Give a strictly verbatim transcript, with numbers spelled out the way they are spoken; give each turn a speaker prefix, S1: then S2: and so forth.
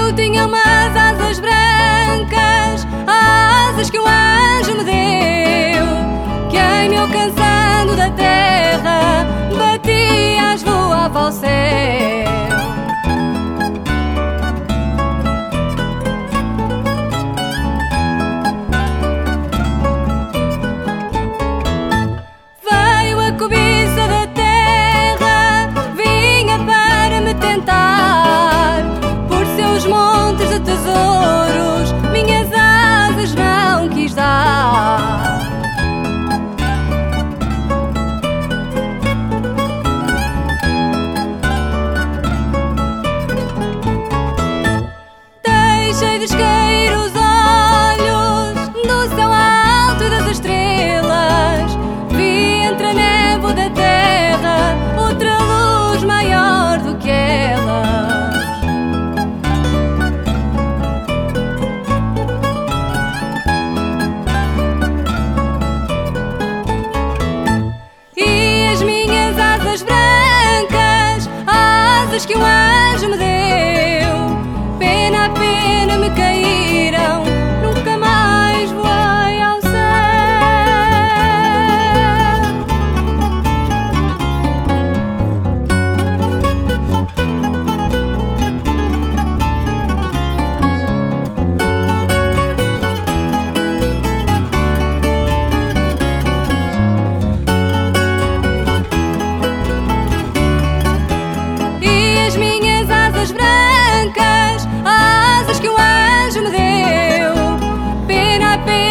S1: Eu tinha umas asas brancas, asas que um anjo me deu, que em me alcançando da terra, batias, voava ao céu. Veio a cobiça da terra, vinha para me tentar, por seus montes de tesouros, minhas asas não quis dar. Deixei de escair os olhos do céu alto e das estrelas, vi entre a névoa da terra outra luz maior do que elas. E as minhas asas brancas, asas que um anjo me deu, pena a pena me caíram, nunca mais voei ao céu. E as minhas asas brancas, asas que um anjo me deu, pena a pena